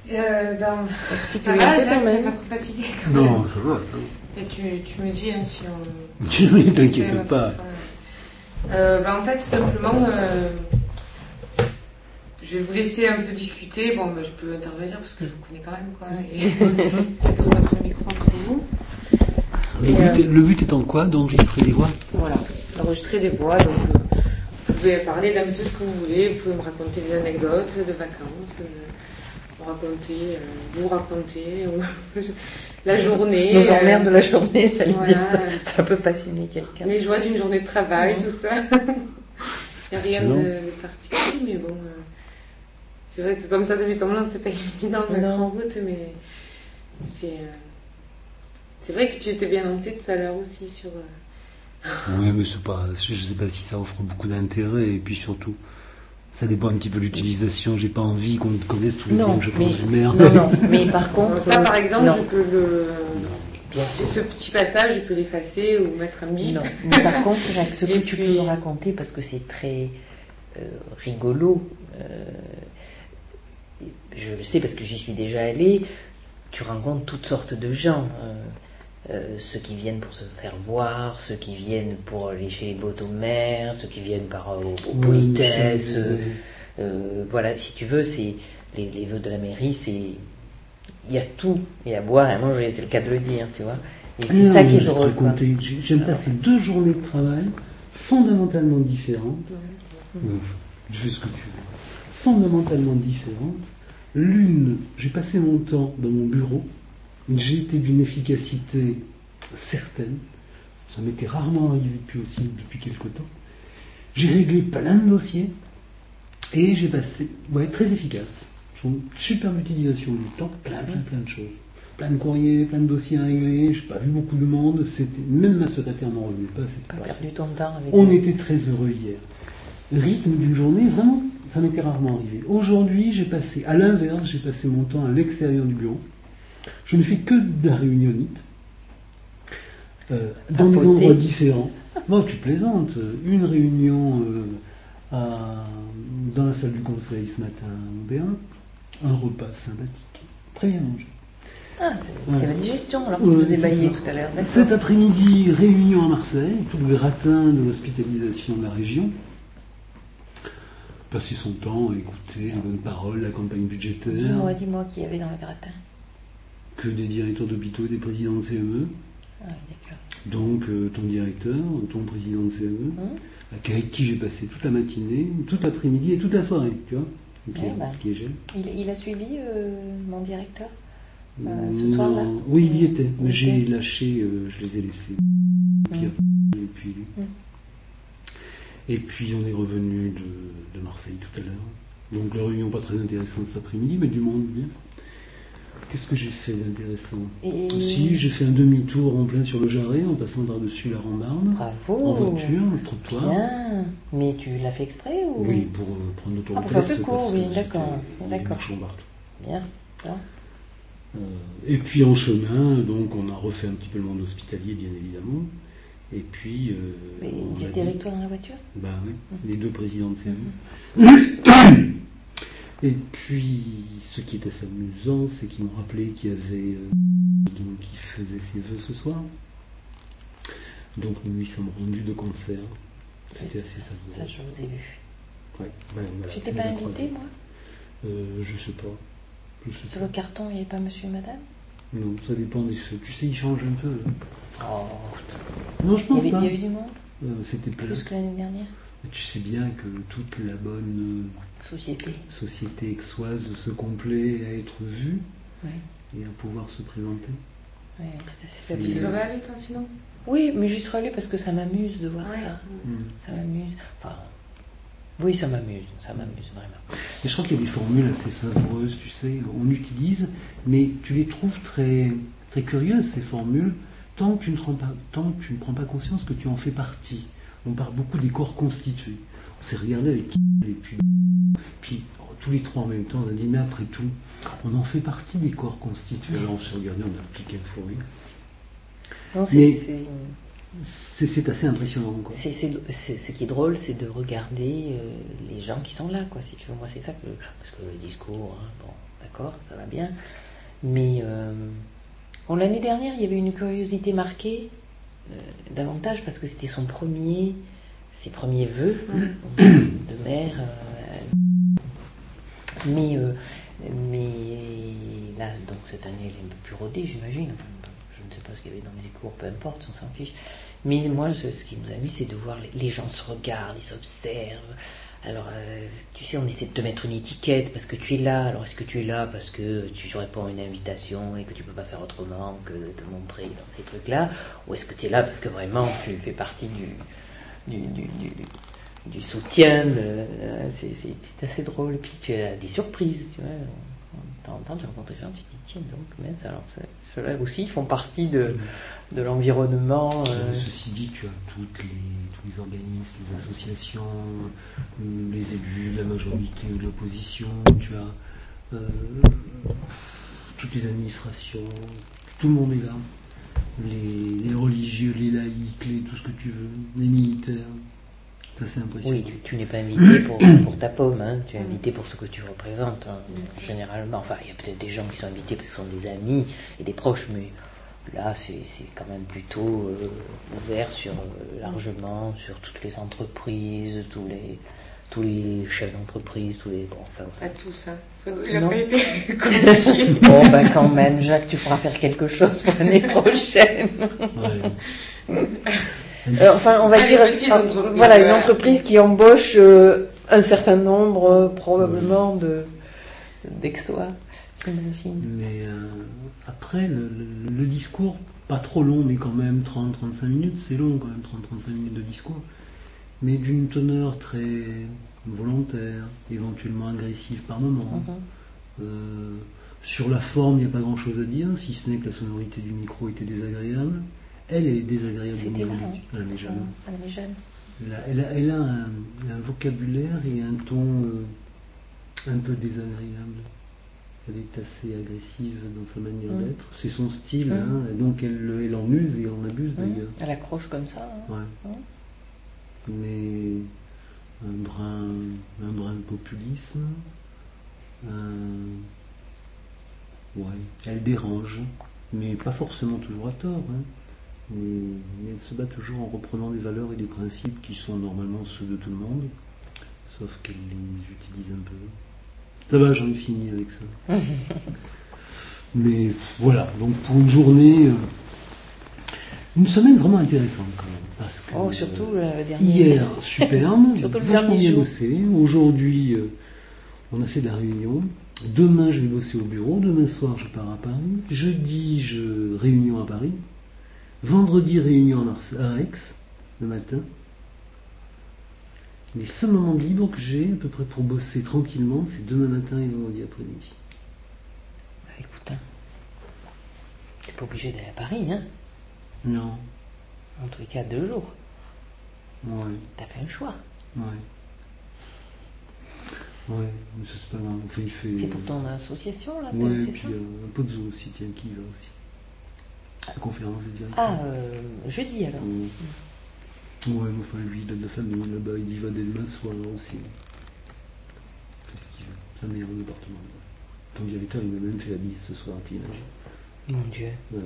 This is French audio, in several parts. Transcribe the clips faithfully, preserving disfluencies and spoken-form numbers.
Euh, ben, ça va, Jacques, t'es pas trop fatigué quand même. Non, ça va. Et tu, tu me dis hein, si on... Tu ne t'inquiète pas. Euh, ben, en fait, tout simplement, euh, je vais vous laisser un peu discuter. Bon, ben, je peux intervenir parce que je vous connais quand même, quoi. Et peut-être mettre le micro entre vous. Le, but, euh, le but étant quoi? D'enregistrer des voix? Voilà, d'enregistrer des voix. Donc, euh, vous pouvez parler d'un peu ce que vous voulez. Vous pouvez me raconter des anecdotes de vacances. Euh, raconter, euh, vous raconter euh, la journée. Nos emmerdes euh, de la journée, j'allais voilà, dire, ça, ça peut passionner quelqu'un. Les joies d'une journée de travail, mmh. tout ça. Il n'y a rien de, de particulier, mais bon, euh, c'est vrai que comme ça, depuis ton moment, c'est pas évident de mettre en route, mais c'est, euh, c'est vrai que tu étais bien lancé tout à l'heure aussi sur... Euh... Oui, mais c'est pas, je ne sais pas si ça offre beaucoup d'intérêt, et puis surtout... Ça dépend un petit peu de l'utilisation. J'ai pas envie qu'on connaisse tous les noms que je pense du maire. Non, non, mais par contre... Ça, par exemple, non. je peux le... Bien sûr. Ce petit passage, je peux l'effacer ou mettre un bip. Non, mais par contre, Jacques, ce que Et tu puis... peux me raconter, parce que c'est très euh, rigolo, euh, je le sais parce que j'y suis déjà allée, tu rencontres toutes sortes de gens. Euh, Euh, ceux qui viennent pour se faire voir, ceux qui viennent pour aller chez les botomères, ceux qui viennent par euh, aux, aux politesses, oui, euh, euh, voilà, si tu veux, c'est les, les vœux de la mairie, c'est il y a tout, il y a à boire et à manger, c'est le cas de le dire, tu vois. Et c'est non, ça qui est drôle. J'aime passer deux journées de travail fondamentalement différentes. Mmh. Je fais ce que tu veux. Fondamentalement différentes. L'une, j'ai passé mon temps dans mon bureau. J'ai été d'une efficacité certaine. Ça m'était rarement arrivé depuis aussi, depuis quelque temps. J'ai réglé plein de dossiers et j'ai passé, ouais, très efficace. Une superbe utilisation du temps, plein, plein, plein de choses. Plein de courriers, plein de dossiers à régler. Je n'ai pas vu beaucoup de monde. C'était, même ma secrétaire n'en revenait pas. C'était pas perdu ton temps avec On était très heureux hier. Rythme d'une journée, vraiment, ça m'était rarement arrivé. Aujourd'hui, j'ai passé, à l'inverse, j'ai passé mon temps à l'extérieur du bureau. Je ne fais que de la réunionnite, euh, dans des endroits différents. Non, tu plaisantes. Une réunion euh, à, dans la salle du conseil ce matin au B un, un repas sympathique, très bien mangé. Ah, c'est, ouais. c'est la digestion, alors que je vous ai baillé tout à l'heure. D'accord. Cet après-midi, réunion à Marseille, tout le gratin de l'hospitalisation de la région. Passer son temps à écouter les bonnes paroles, la campagne budgétaire. Dis-moi, dis-moi qui y avait dans le gratin. Que des directeurs d'hôpitaux et des présidents de C M E. Ah, d'accord. Donc, euh, ton directeur, ton président de C M E, mmh. avec qui j'ai passé toute la matinée, toute l'après-midi et toute la soirée, tu vois, qui, ouais, bah, qui est gêne. Il, il a suivi euh, mon directeur euh, ce non, soir-là. Oui, il y était, mais il j'ai était. lâché, euh, je les ai laissés. Mmh. Pierre, et puis lui. Mmh. Et puis, on est revenu de, de Marseille tout à l'heure. Donc, la réunion pas très intéressante cet après-midi, mais du monde bien. Qu'est-ce que j'ai fait d'intéressant? Et... Si, j'ai fait un demi-tour en plein sur le Jarret, en passant par-dessus la Rambarde. Bravo. En voiture, le trottoir. Bien. Mais tu l'as fait exprès ou... Oui, pour euh, prendre l'autoroute. Ah, pour faire plus court, oui, d'accord. D'accord. Bien. Bien. Euh, et puis en chemin, donc on a refait un petit peu le monde hospitalier, bien évidemment. Et puis... Euh, Mais ils étaient avec toi dans la voiture? Ben oui, mmh. les deux présidents de C M E. Mmh. Et puis, ce qui était assez amusant, c'est qu'ils m'ont rappelé qu'il y avait euh, donc, qui faisait ses vœux ce soir. Donc nous lui sommes rendus de concert. C'était assez savoureux. Ça, je vous ai vu. Ouais, ben, voilà, j'étais pas invitée, moi euh, Je sais pas. Je sais Sur pas. le carton, il n'y avait pas monsieur et madame? Non, ça dépend des ceux. Tu sais, ils changent un peu. Là. Oh, non, je pense il y avait, pas. Il y avait du monde euh, C'était plein. Plus que l'année dernière. Mais tu sais bien que toute la bonne euh, société, société aixoise se complaît à être vue oui. et à pouvoir se présenter. Oui, c'est assez fabuleux. Tu serais allée, toi, sinon? Oui, mais j'y serais allée parce que ça m'amuse de voir ouais. ça. Mmh. Ça m'amuse. Enfin, oui, ça m'amuse. Ça m'amuse vraiment. Et je crois qu'il y a des formules assez savoureuses, tu sais, on utilise, mais tu les trouves très, très curieuses, ces formules, tant que tu ne prends pas, tant que tu ne prends pas conscience que tu en fais partie. On parle beaucoup des corps constitués. On s'est regardé avec qui et puis, puis oh, tous les trois en même temps, on a dit, mais après tout, on en fait partie des corps constitués. Alors on s'est regardé, on a appliqué le fou rire. Non, c'est, mais c'est... C'est, c'est assez impressionnant. Quoi. C'est, c'est, c'est, ce qui est drôle, c'est de regarder euh, les gens qui sont là, quoi, si tu veux. Moi, c'est ça que... Parce que le discours, hein, bon... d'accord, ça va bien. Mais euh, bon, l'année dernière, il y avait une curiosité marquée, euh, davantage parce que c'était son premier, ses premiers vœux mmh. de mère. Euh, mais, euh, mais là, donc cette année, elle est un peu plus rodée, j'imagine. Enfin, je ne sais pas ce qu'il y avait dans les cours, peu importe, on s'en fiche. Mais moi, ce, ce qui nous amuse, c'est de voir les, les gens se regardent, ils s'observent. Alors, euh, tu sais, on essaie de te mettre une étiquette parce que tu es là. Alors, est-ce que tu es là parce que tu réponds à une invitation et que tu ne peux pas faire autrement que de te montrer dans ces trucs-là? Ou est-ce que tu es là parce que vraiment tu fais partie du, du, du, du, du soutien de, euh, c'est, c'est, c'est assez drôle. Et puis, tu as des surprises, tu vois. De temps en temps, tu rencontres des gens, tu te dis, tiens, donc, mince, alors, ceux-là aussi font partie de, de l'environnement. Euh... Ceci dit, tu as toutes les, tous les organismes, les associations, les élus, la majorité ou l'opposition, tu as euh, toutes les administrations, tout le monde est là. Les, les religieux, les laïcs, les, tout ce que tu veux, les militaires. C'est assez impressionnant. Oui, tu, tu n'es pas invité pour, pour ta pomme, hein. Tu es invité pour ce que tu représentes, hein. Généralement. Enfin, il y a peut-être des gens qui sont invités parce qu'ils sont des amis et des proches, mais là, c'est, c'est quand même plutôt euh, ouvert sur euh, largement sur toutes les entreprises, tous les tous les chefs d'entreprise, tous les bon, enfin, enfin. Pas tous, hein. Il a pas été bon, ben quand même, Jacques, tu pourras faire quelque chose pour l'année prochaine. Ouais. Euh, enfin, on va dire, euh, voilà, une entreprise qui embauche euh, un certain nombre, euh, probablement, de, d'exois, j'imagine. Mais euh, après, le, le, le discours, pas trop long, mais quand même trente à trente-cinq minutes, c'est long quand même, trente à trente-cinq minutes de discours, mais d'une teneur très volontaire, éventuellement agressive par moment. Uh-huh. Euh, sur la forme, il n'y a pas grand-chose à dire, si ce n'est que la sonorité du micro était désagréable. Elle, elle est désagréable. C'est des marrants. Elle est jeune. Elle est jeune. Elle a, elle a, elle a un, un vocabulaire et un ton euh, un peu désagréable. Elle est assez agressive dans sa manière mmh. d'être. C'est son style, mmh. hein, et donc elle, elle en use et en abuse mmh. d'ailleurs. Elle accroche comme ça. Hein. Ouais. Mmh. Mais un brin, un brin de populisme. Un... Ouais. Elle dérange, mais pas forcément toujours à tort. Hein. Mais elle se bat toujours en reprenant des valeurs et des principes qui sont normalement ceux de tout le monde, sauf qu'elle les utilise un peu. Ça va, j'en ai fini avec ça. Mais voilà, donc pour une journée, une semaine vraiment intéressante quand même. Parce que, oh, surtout euh, le dernier. Hier, superbe, surtout le vachement dernier bien jour. bossé. Aujourd'hui, euh, on a fait de la réunion. Demain, je vais bosser au bureau. Demain soir, je pars à Paris. Jeudi, je réunion à Paris. Vendredi, réunion à Aix, le matin. Les seuls moments libres que j'ai, à peu près pour bosser tranquillement, c'est demain matin et vendredi après-midi. Bah, écoute, hein, t'es pas obligé d'aller à Paris, hein? Non. En tous les cas, deux jours. Ouais. T'as fait un choix. Ouais. Ouais, mais ça c'est pas grave. Enfin, il fait... C'est pour ton association, là? Ouais, et c'est puis ça euh, un Pozzo aussi, tiens, qui y va aussi. La conférence des directeurs. Ah, euh, jeudi alors. Ouais, ouais, mais enfin lui, il a de la famille là-bas, il y va dès demain soir aussi. Il fait ce qu'il veut. C'est un meilleur département. Ton directeur, il m'a même fait la bise ce soir, puis imagine. Mon Dieu. Ouais.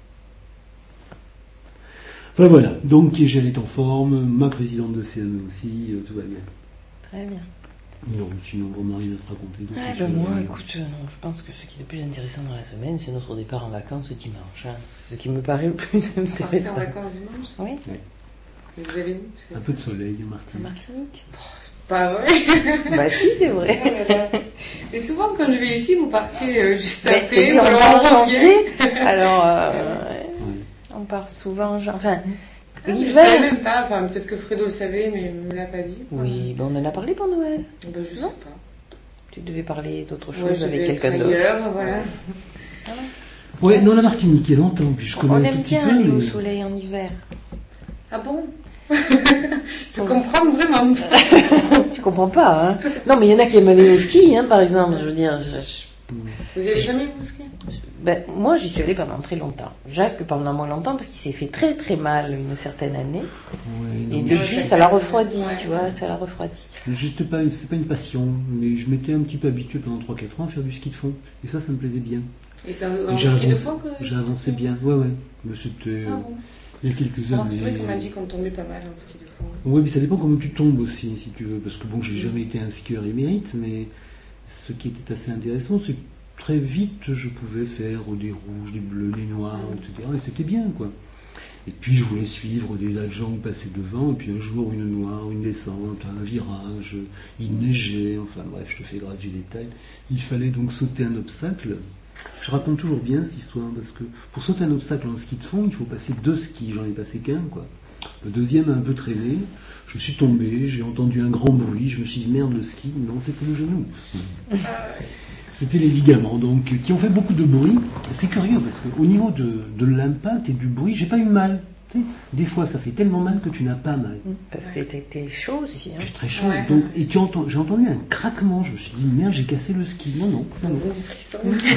Enfin voilà, donc Kiegel est en forme, ma présidente de C M E aussi, euh, tout va bien. Très bien. Non, sinon vraiment rien à te raconter. Ah ben moi, écoute, euh, non, je pense que ce qui est le plus intéressant dans la semaine, c'est notre départ en vacances ce dimanche. Hein. Ce qui me paraît le plus intéressant. Partir en vacances dimanche? Oui. Oui. Et vous avez un peu de soleil, Martinique. En Martinique. Oh, c'est pas vrai. Bah si, c'est vrai. Mais souvent quand je vais ici, vous partez euh, juste ben, après. C'est ou en janvier. Alors, euh, Oui. on part souvent, genre, enfin, ah, l'hiver. Je savais même pas, enfin peut-être que Fredo le savait, mais il me l'a pas dit. Oui, ben on en a parlé pour Noël. Ben, je non sais pas. Tu devais parler d'autre chose ouais, avec quelqu'un d'autre. Voilà. Ah ouais. Ouais, non, la Martinique, il y a longtemps, puis je connais on un aime tout petit bien peu, aller mais... au soleil en hiver. Ah bon? Je comprends vraiment. Tu comprends pas, hein? Non, mais il y en a qui aiment aller au ski, hein, par exemple. Je veux dire, je, je, Vous y allez jamais vous skier? Ben, moi, j'y suis allée pendant très longtemps. Jacques, pendant moins longtemps, parce qu'il s'est fait très très mal une certaine année. Ouais, et non, depuis, je- ça l'a refroidi, Ouais. tu vois, ça l'a refroidi. Juste pas, c'est pas une passion, mais je m'étais un petit peu habitué pendant trois quatre ans à faire du ski de fond. Et ça, ça me plaisait bien. Et c'est un, Et un j'ai ski de avancé, fond que j'ai avancé bien. Ouais, ouais. Mais c'était Ah euh, bon. il y a quelques Non, années. c'est vrai qu'on m'a dit qu'on tombait pas mal en ski de fond. Oui, mais ça dépend comment tu tombes aussi, si tu veux. Parce que bon, j'ai jamais été un skieur émérite, mais ce qui était assez intéressant, c'est que très vite, je pouvais faire des rouges, des bleus, des noirs, et cetera. Et c'était bien, quoi. Et puis, je voulais suivre des agents passer devant, et puis un jour, une noire, une descente, un virage, il neigeait, enfin bref, je te fais grâce du détail. Il fallait donc sauter un obstacle. Je raconte toujours bien cette histoire, parce que pour sauter un obstacle en ski de fond, il faut passer deux skis, j'en ai passé qu'un, quoi. Le deuxième a un peu traîné, je suis tombé, j'ai entendu un grand bruit, je me suis dit merde, le ski, non, c'était le genou. C'était les ligaments, donc, qui ont fait beaucoup de bruit. C'est curieux, parce qu'au niveau de, de l'impact et du bruit, j'ai pas eu mal. Tu sais, des fois, ça fait tellement mal que tu n'as pas mal. Parce que t'es, t'es chaud aussi. Hein. Tu es très chaud. Ouais. Donc, et tu entends, j'ai entendu un craquement, je me suis dit merde, j'ai cassé le ski. Non, non, non, non. Des frissons.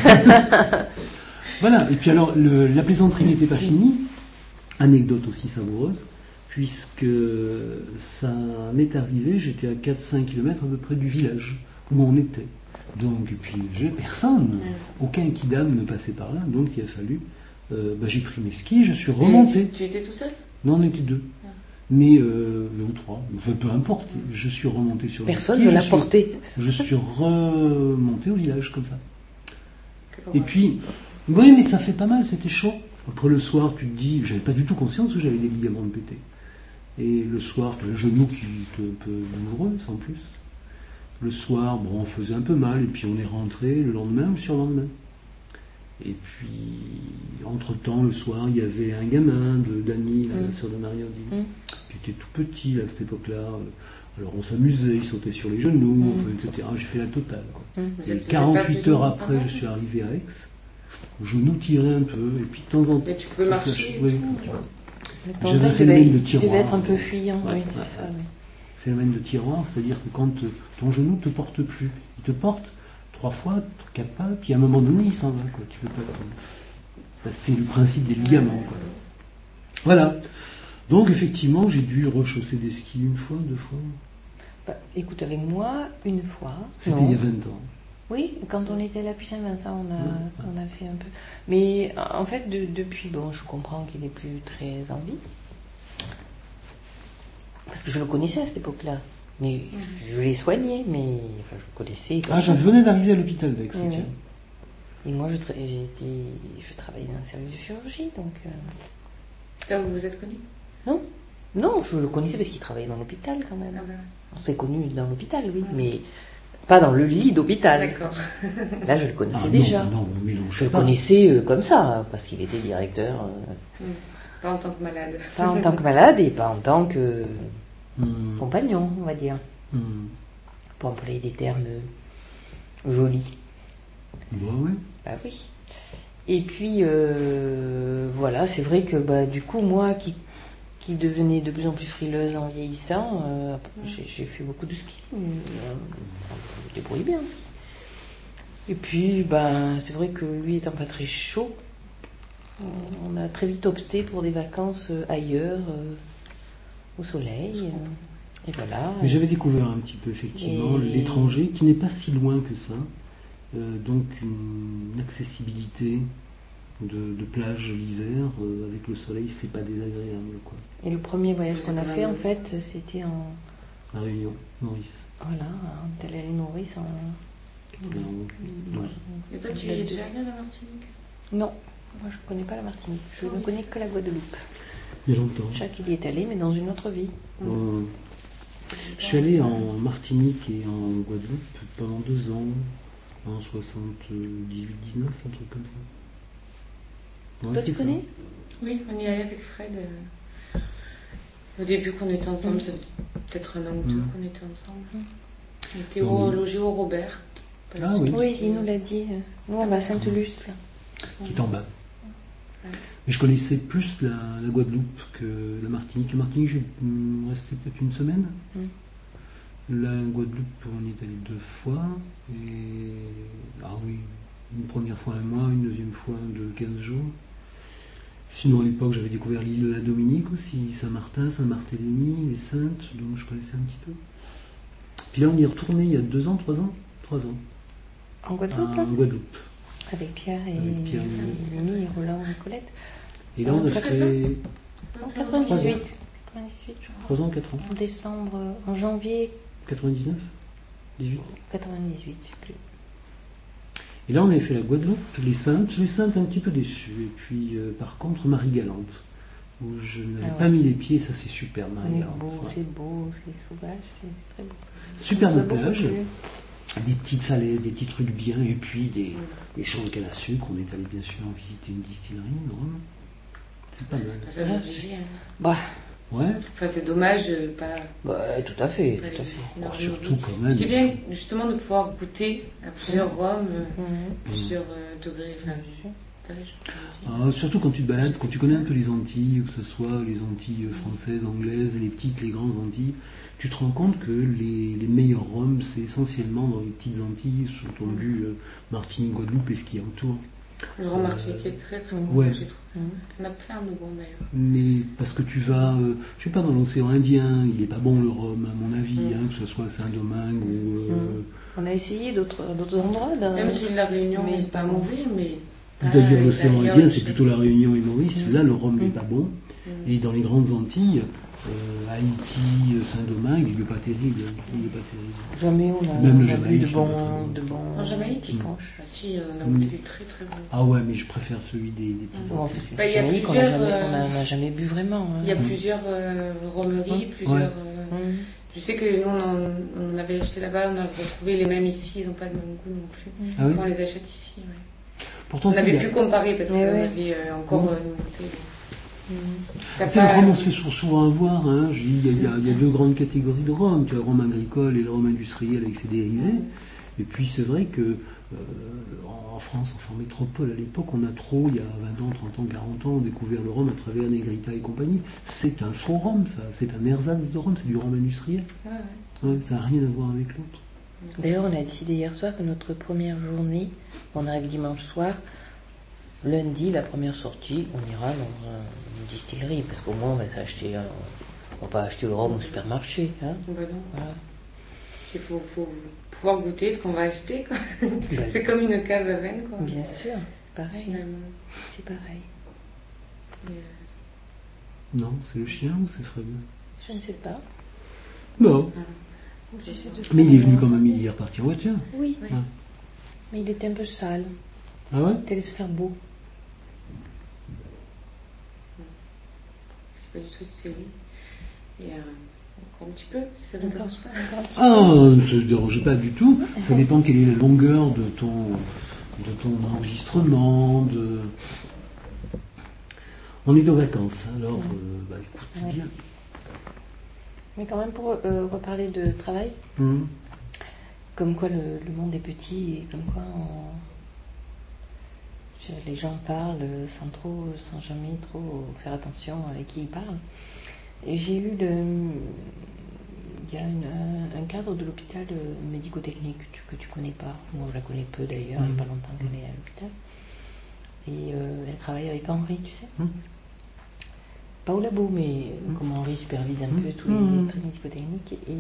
Voilà, et puis alors, le- la plaisanterie n'était pas finie. Anecdote aussi savoureuse, puisque ça m'est arrivé, j'étais à quatre cinq kilomètres à peu près du village où on était. Donc, et puis, j'ai personne, aucun kidam ne passait par là, donc il a fallu, euh, bah, j'ai pris mes skis, je suis remonté. Et Tu, tu étais tout seul? Non, on était deux. Ah. Mais, euh, deux ou trois, enfin, peu importe, je suis remonté sur Personne les ne skis. l'a je suis- porté. Je suis remonté au village, comme ça. Comment Et puis, oui, mais ça fait pas mal, c'était chaud. Après le soir, tu te dis, j'avais pas du tout conscience que j'avais des ligaments de pété. Et le soir, tu as le genou qui est un peu douloureux, sans plus. Le soir, bon, on faisait un peu mal, et puis on est rentré le lendemain ou le surlendemain. Et puis, entre-temps, le soir, il y avait un gamin de Dany, la Mm. sœur de Marie-Odile, Mm. qui était tout petit là, à cette époque-là. Alors on s'amusait, il sautait sur les genoux, Mm. enfin, et cetera. J'ai fait la totale, quoi. Mm. Vous Et êtes- vous quarante-huit êtes pas heures plus après, loin, je suis arrivé à Aix. Je nous tirais un peu, et puis de temps en temps. Mais tu pouvais ça marcher fâchait. et Oui, tout. tu vois. Le J'avais temps un devait, phénomène de il devait tiroir. être un peu fuyant, Ouais, oui, ouais, c'est ça. ouais. Oui. Phénomène de tiroir, c'est-à-dire que quand euh, ton genou te porte plus, il te porte trois fois, quatre pas, puis à un moment donné, il s'en va, quoi. Tu peux pas. Enfin, c'est le principe des ligaments, quoi. Voilà. Donc effectivement, j'ai dû rechausser des skis une fois, deux fois. Bah, écoute, avec moi, une fois. C'était non. il y a vingt ans. Oui, quand on était à la Puy Saint-Vincent, on a, Ouais. on a fait un peu. Mais en fait, de- depuis, bon, je comprends qu'il n'est plus très en vie. Parce que je le connaissais à cette époque-là. Mais je l'ai soigné, mais enfin, je le connaissais. comme Ah, ça. je venais d'arriver à l'hôpital d'Aix, Oui, tiens. oui. Et moi, je, tra- j'ai été, je travaillais dans un service de chirurgie, donc. euh, C'est là où vous vous êtes connus? Non, non, je le connaissais parce qu'il travaillait dans l'hôpital quand même. Ah ben, On s'est connus dans l'hôpital, oui, Ah. mais pas dans le lit d'hôpital. D'accord. Là, je le connaissais Ah, déjà. Non, non, on mélange Je le pas. connaissais euh, comme ça, hein, parce qu'il était directeur, euh, Hmm. Pas en tant que malade. pas en tant que malade et pas en tant que Hmm, compagnon, on va dire, hmm. pour employer des termes euh, jolis. Bah ouais. Bah oui. Et puis, euh, voilà, c'est vrai que bah, du coup, moi qui, qui devenais de plus en plus frileuse en vieillissant, euh, j'ai, j'ai fait beaucoup de ski. Euh, je me débrouille bien aussi. Et puis, bah, c'est vrai que lui étant pas très chaud, on a très vite opté pour des vacances euh, ailleurs, euh, au soleil. euh, et voilà. Mais j'avais découvert un petit peu effectivement Et- l'étranger, qui n'est pas si loin que ça. Euh, donc une accessibilité de, de plage l'hiver euh, avec le soleil, c'est pas désagréable, quoi. Et le premier voyage C'est qu'on a quand fait, même- en fait, c'était en. La Réunion, Maurice. Voilà, on est allé à l'île Maurice en. Euh, ouais. Et toi, tu es déjà allé à la Martinique? Non, moi je ne connais pas la Martinique. Je ne connais que la Guadeloupe. Il y a longtemps. Jacques y est allé, mais dans une autre vie. Euh, je suis allé en Martinique et en Guadeloupe pendant deux ans, en soixante-dix-huit dix-neuf, un truc comme ça. Ouais, Toi, c'est tu ça. connais Oui, on y allait avec Fred. euh, Au début qu'on était ensemble, c'est peut-être un an ou deux Mm. qu'on était ensemble. On était Mm. au, logé au Robert. Pas Ah le oui. sud. Oui, il nous l'a dit. Nous, on va à Sainte-Luce, là. Qui est en bas. Ouais. Et je connaissais plus la, la Guadeloupe que la Martinique. La Martinique, j'ai hum, resté peut-être une semaine. Mm. La Guadeloupe, on y est allé deux fois. Et ah oui, une première fois un mois, une deuxième fois de quinze jours. Sinon, à l'époque, j'avais découvert l'île de la Dominique aussi, Saint-Martin, Saint-Barthélemy, les Saintes, dont je connaissais un petit peu. Puis là, on y est retourné il y a deux ans, trois ans Trois ans. En Guadeloupe En Guadeloupe. Avec Pierre et, Avec Pierre et Mimi et Roland et Colette. Et là, on a fait... En quatre-vingt-dix-huit. quatre-vingt-dix-huit, je crois. Trois ans, quatre ans. En décembre, en janvier. quatre-vingt-dix-neuf dix-huit quatre-vingt-dix-huit, je sais plus. Et là, on avait fait la Guadeloupe, les Saintes, les Saintes un petit peu déçus. Et puis, euh, par contre, Marie-Galante, où je n'avais ah pas ouais. mis les pieds, ça c'est super, C'est Marie-Galante. beau, Ouais. c'est beau, c'est sauvage, c'est très beau. Superbe Ça plage, beaucoup des petites falaises, des petits trucs bien, et puis des, des champs de canne à sucre. On est allé bien sûr visiter une distillerie, non C'est pas mal. Ça, j'ai obligé, hein. Bah, Ouais, Enfin, c'est dommage de pas. Bah, tout à fait, pas tout à les fait. laisser alors, leur surtout vie. quand même. C'est bien justement de pouvoir goûter à plusieurs rhums, euh, mhm. plusieurs euh, degrés, enfin, d'âge, comme on dit. Ah, surtout quand tu te balades, quand tu connais un peu les Antilles, que ce soit les Antilles françaises, anglaises, les petites, les grandes Antilles, tu te rends compte que les, les meilleurs rhums, c'est essentiellement dans les petites Antilles, sous-entendu euh, Martinique, Guadeloupe et ce qui entoure. Le rhum martiniquais est très très bon, Ouais. j'ai trouvé. Mhm. Il y en a plein de bons d'ailleurs. Mais parce que tu vas, euh, je sais pas, dans l'océan Indien, il est pas bon le rhum, à mon avis, Mm. hein, que ce soit à Saint-Domingue ou. euh, Mm. On a essayé d'autres d'autres endroits. Dans... Même si la Réunion mais n'est pas mauvais, mais. pas D'ailleurs, l'océan derrière Indien, le c'est chef. plutôt la Réunion et Maurice. Mm. Là, le rhum n'est Mm. pas bon. Mm. Et dans les grandes Antilles, euh, Haïti, Saint-Domingue, il n'est pas terrible. Il n'est pas terrible. Jamais on a, Même le on a Jamaïque, bu de c'est pas très bons, bon. de bons. En Jamaïque, petits punch. Ah si, on a Mm. goûté du très très bon. Ah ouais, mais je préfère celui des, des petites Bon, en Antilles. plus, Bah, le il y a Jamaïque, on n'a plusieurs, jamais, euh, on a- on a jamais bu vraiment. hein. Il y a Mm. plusieurs euh, romeries, Mm. plusieurs. Ouais. euh, Mm. Je sais que nous, on en, on en avait acheté là-bas, on a retrouvé les mêmes ici, ils n'ont pas le même goût non plus. Ah oui. On les achète ici, ouais. Pourtant, On tu sais, avait il y a- pu comparer parce qu'on Mais ouais. avait euh, encore Mm. euh, une bouteille. Mm. Ça Tu sais, le pas- rhum, on se fait sou- souvent avoir. Hein. Je dis, Il y, a- il y a- il y a deux grandes catégories de rhum. Tu as le rhum agricole et le rhum industriel avec ses dérivés. Et puis, c'est vrai que euh, en France, enfin en métropole, à l'époque, on a trop, il y a vingt ans, trente ans, quarante ans, découvert le rhum à travers Negrita et compagnie. C'est un faux rhum, ça. C'est un ersatz de rhum, c'est du rhum industriel. Ouais, ouais. Ouais, ça n'a rien à voir avec l'autre. D'ailleurs, on a décidé hier soir que notre première journée, on arrive dimanche soir, lundi, la première sortie, on ira dans un- une distillerie, parce qu'au moins on va s'acheter, un- on va pas acheter le rhum au supermarché. Hein. Bah non. Voilà. Il faut, faut pouvoir goûter ce qu'on va acheter, quoi. Bah, C'est comme une cave à vin, quoi. bien sûr, pareil, Finalement. c'est pareil. Et, euh, Non, c'est le chien ou c'est Fred? Je ne sais pas. Non. Je suis de Mais il est venu Fred. quand même, il est reparti en voiture. Oui, ouais. Ah. mais il était un peu sale. Ah ouais? Il allait se faire beau. Je sais pas du tout si c'est lui. Et euh, encore un petit peu, si ça ne Encore, dérange pas. encore un petit Ah, ça ne dérange pas du tout. Ça dépend quelle est la longueur de ton, de ton enregistrement. De... On est en vacances, alors euh, bah, écoute, c'est Ouais. bien. Mais quand même, pour euh, reparler de travail, Hum. comme quoi le, le monde est petit et comme quoi on- je- les gens parlent sans trop, sans jamais trop faire attention avec qui ils parlent. Et j'ai eu le, il y a une- un, un cadre de l'hôpital euh, médico-technique que tu, que tu connais pas. Moi, je la connais peu d'ailleurs. Il n'y a pas longtemps qu'elle est à l'hôpital. Et euh, elle travaille avec Henri, tu sais. Mm. Pas au labo, mais euh, Mm. comme Henri supervise un Mm. peu tous les Mm. trucs médico-techniques. Et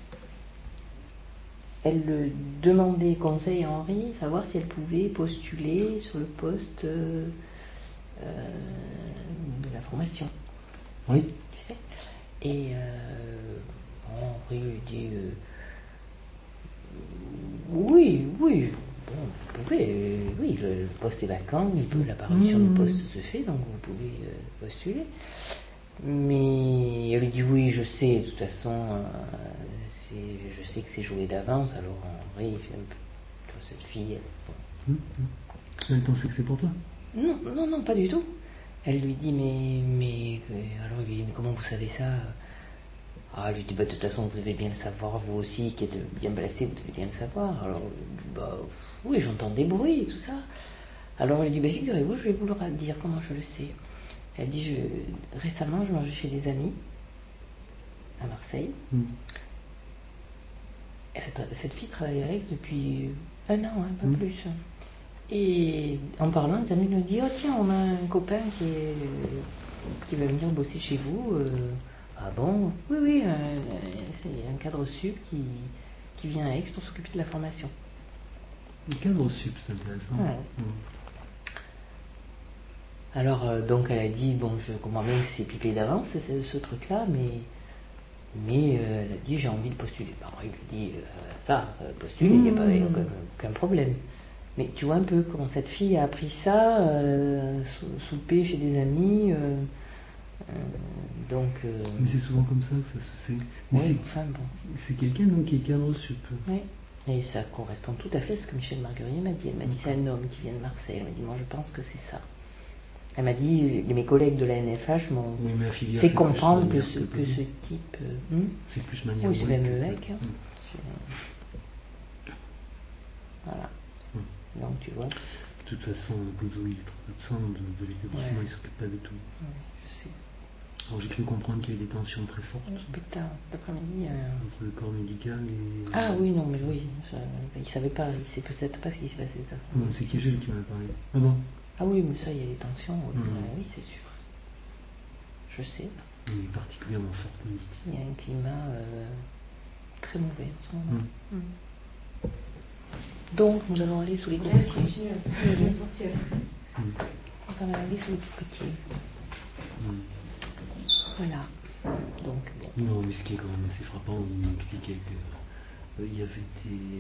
elle le demandait conseil à Henri, savoir si elle pouvait postuler sur le poste euh, euh, de la formation, Oui. tu sais. Et euh, bon, Henri lui dit euh, oui, oui, bon, vous pouvez, euh, oui, le, le poste est vacant, il peut, la parution Mmh. du poste se fait, donc vous pouvez euh, postuler. Mais elle lui dit oui, je sais, de toute façon, euh, c'est, je sais que c'est joué d'avance, alors Henri, il fait un peu, tu vois, cette fille, elle, Hum, hum. Elle pensait que c'est pour toi. non, non, non, pas du tout. Elle lui dit, mais, mais, euh, alors il lui dit, mais comment vous savez ça? Ah, elle lui dit, bah, de toute façon, vous devez bien le savoir, vous aussi, qui êtes bien blessé, vous devez bien le savoir. Alors, elle dit, bah, oui, j'entends des bruits et tout ça. Alors, elle dit, bah, figurez-vous, je vais vous le dire comment je le sais. Elle dit, je, récemment, je mangeais chez des amis, à Marseille. Hum. Et cette, cette fille travaille avec depuis un an, hein, pas Mm. plus. Et en parlant, les amis nous disent, oh tiens, on a un copain qui, est, qui va venir bosser chez vous. Euh, ah bon? Oui, oui, euh, c'est un cadre sup qui, qui vient à Aix pour s'occuper de la formation. Un cadre sup, c'est intéressant. Ouais. Mmh. Alors, euh, donc, elle a dit, bon, je comprends bien que c'est pipé d'avance, ce, ce truc-là, mais, mais euh, elle a dit, j'ai envie de postuler. Bon, il lui dit, euh, ça, euh, postuler, il n'y a pas y a aucun, aucun problème. Mais tu vois un peu comment cette fille a appris ça, euh, sou- souper chez des amis, euh, euh, donc... Euh, mais c'est souvent comme ça que ça se sait. Mais oui, c'est, enfin bon. C'est quelqu'un donc qui est cadre sup. Oui, et ça correspond tout à fait à ce que Michel Marguerite m'a dit. Elle m'a dit, c'est un homme qui vient de Marseille. Elle m'a dit, moi je pense que c'est ça. Elle m'a dit, mes collègues de la N F H m'ont oui, mais filière, fait comprendre que ce, que, que ce type... Euh, hmm c'est plus manière. oui, c'est même le que... mec. Hein. Hum. Voilà. Hum. Donc tu vois. De toute façon, Bozo, il est trop absent de, de l'établissement, Ouais. il ne s'occupe pas de tout. Oui, je sais. Alors j'ai cru comprendre qu'il y avait des tensions très fortes Putain, cet après-midi... Euh... entre le corps médical et... Ah oui, non, mais oui. Ça, il ne savait pas, il ne sait peut-être pas ce qui s'est passé. Ça. Non, c'est Kegel qui m'en a parlé. Ah bon? Ah oui, mais ça, il y a des tensions. Oui, Mmh. euh, oui c'est sûr. Je sais. Il est particulièrement fort politique. Il y a un climat euh, très mauvais en ce moment. Mmh. Mmh. Donc, nous allons aller sous les Ouais, cocotiers. continue. Mmh. Potentiel. Mmh. Nous allons aller sous les cocotiers. Mmh. Voilà. Donc, bon. Non, mais ce qui est quand même assez frappant, il m'expliquait qu'il euh, y avait des,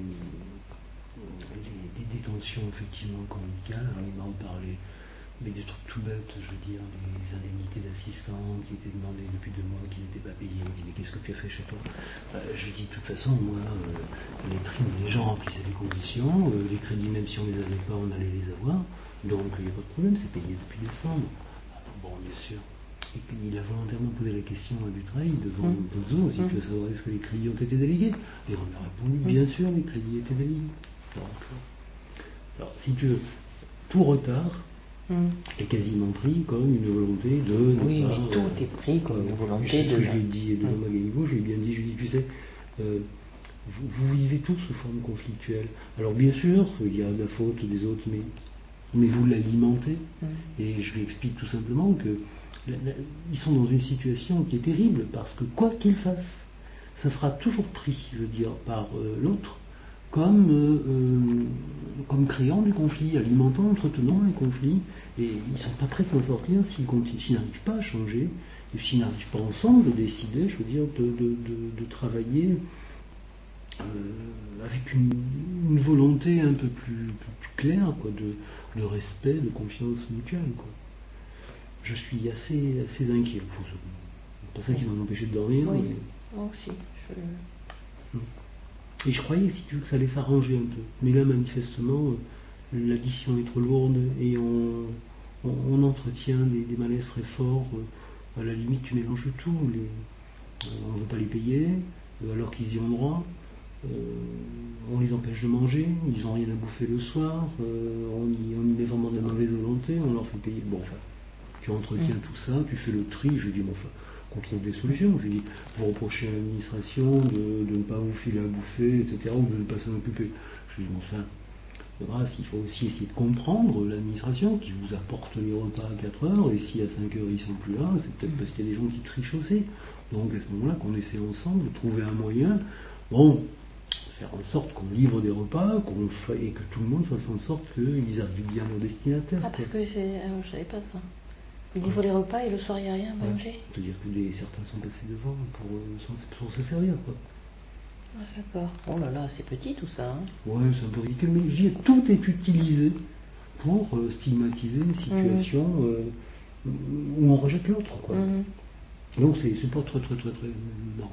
des, des détentions effectivement conjugales. Alors, il m'a reparlé, mais des trucs tout bêtes, je veux dire, des indemnités d'assistants qui étaient demandées depuis deux mois, qui n'étaient pas payées. Il me dit, mais qu'est-ce que tu as fait chez toi? euh, Je lui dis, de toute façon, moi, euh, les primes, les gens remplissaient les conditions, euh, les crédits, même si on les avait pas, on allait les avoir. Donc, il n'y a pas de problème, c'est payé depuis décembre. Alors, bon, bien sûr. Et puis, il a volontairement posé la question à Dutreuil devant Mmh. Bozo, si Mmh. tu veux savoir est-ce que les crédits ont été délégués. Et on lui a répondu, bien sûr, les crédits étaient délégués. Donc, alors, si tu veux, tout retard Mmh. est quasiment pris comme une volonté de ne Oui, pas, mais tout euh, est pris comme une je volonté sais ce de... que je lui ai dit devant Mmh. Magali-Beau, je lui ai bien dit, je lui ai dit, tu sais, euh, vous, vous vivez tous sous forme conflictuelle. Alors bien sûr, il y a la faute des autres, mais, mais vous l'alimentez. Mmh. Et je lui explique tout simplement que la, la, ils sont dans une situation qui est terrible, parce que quoi qu'ils fassent, ça sera toujours pris, je veux dire, par euh, l'autre, comme, euh, euh, comme créant du conflit, alimentant, entretenant un conflit, et ils ne sont pas prêts de s'en sortir s'ils, continuent, s'ils n'arrivent pas à changer, et s'ils n'arrivent pas ensemble de décider, je veux dire, de, de, de, de travailler euh, avec une, une volonté un peu plus, plus, plus claire, quoi, de, de respect, de confiance mutuelle, quoi. Je suis assez, assez inquiet. C'est pas ça qui m'a empêché de dormir. Oui, mais... moi aussi. Je... Et je croyais, si tu veux, que ça allait s'arranger un peu. Mais là, manifestement, l'addition est trop lourde et on, on, on entretient des, des malaises très forts. À la limite, tu mélanges tout. Les, on ne veut pas les payer, alors qu'ils y ont droit. Euh, on les empêche de manger, ils n'ont rien à bouffer le soir. Euh, on, y, on y met vraiment de la mauvaise volonté, on leur fait payer. Bon, enfin, tu entretiens mmh. tout ça, tu fais le tri. Je dis, bon, enfin, qu'on trouve des solutions. Je dis, vous reprochez à l'administration de, de ne pas vous filer à bouffer, et cetera, ou de ne pas s'en occuper. Je dis, bon, enfin, de grâce, il faut aussi essayer de comprendre l'administration qui vous apporte les repas à quatre heures, et si à cinq heures ils sont plus là, c'est peut-être parce qu'il y a des gens qui trichent aussi. Donc à ce moment-là, qu'on essaie ensemble de trouver un moyen, bon, faire en sorte qu'on livre des repas, qu'on fa... et que tout le monde fasse en sorte qu'ils arrivent bien au destinataire. Ah, parce quoi. que c'est... Ah, je savais pas ça. Ils livrent les repas et le soir il n'y a rien à ouais. manger. C'est-à-dire que des, certains sont passés devant pour, pour se servir, quoi. Ah, d'accord. Oh là là, c'est petit tout ça. Hein. Ouais, c'est un peu ridicule, mais je dis, tout est utilisé pour euh, stigmatiser une situation mmh. euh, où on rejette l'autre, quoi. Mmh. Donc c'est, c'est pas très très très très marrant.